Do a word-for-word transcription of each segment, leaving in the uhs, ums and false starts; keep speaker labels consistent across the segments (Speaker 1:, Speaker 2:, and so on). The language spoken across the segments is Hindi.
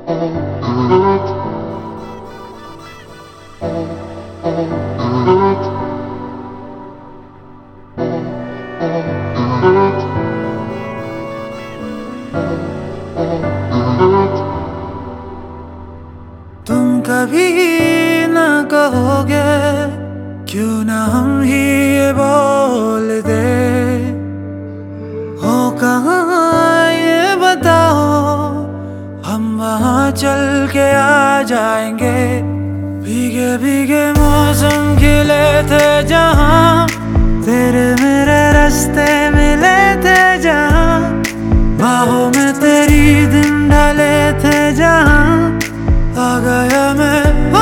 Speaker 1: तुम कभी न कहोगे क्यों ना हम ही ये बोल दे, हो कहाँ ये बताओ, हम वहाँ चल के आ जाएंगे। भीगे भीगे मौसम खिले थे जहाँ, तेरे मेरे रास्ते मिले थे जहाँ, बाहों में तेरी दिन ढले थे जहाँ, आ गया मैं हो,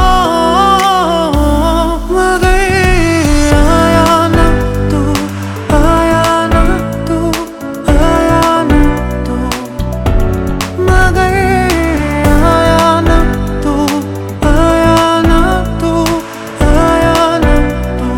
Speaker 1: आ गई। आया ना तू, आया ना तू, आया ना तू, आ गई। आया ना तू, आया ना तू, आया ना तू।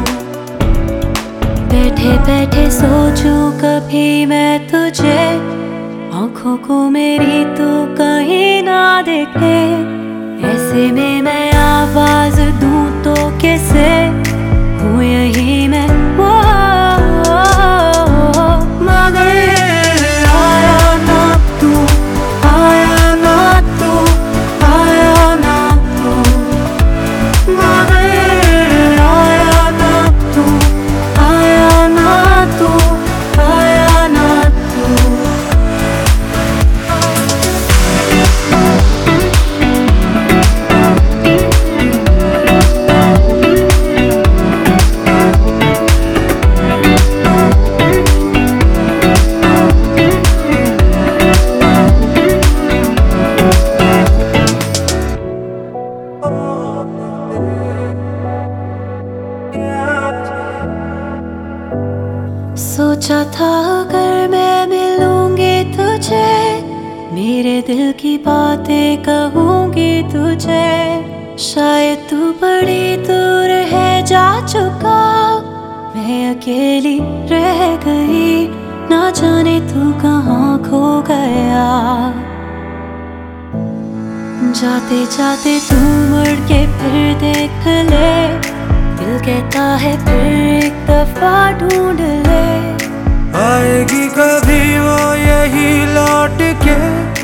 Speaker 2: बैठे बैठे सोचूं कभी मैं तुझे, आँखों को मेरी तू कहीं ना देखे, ऐसे में मैं आवाज दूं तो कैसे, हूँ यही मैं वो मगर आया ना तू, आया ना तू, आया ना तू, मगर आया ना तू, आया ना तू, आया ना तू। सोचा था अगर मैं मिलूंगी तुझे, मेरे दिल की बातें कहूंगी तुझे, शायद तू बड़ी दूर है जा चुका, मैं अकेली रह गई, ना जाने तू कहाँ खो गया। जाते जाते तू मुड़ के फिर देख ले, दिल कहता है फिर एक दफा ढूंढ ले।
Speaker 1: आएगी कभी वो यही लौट के,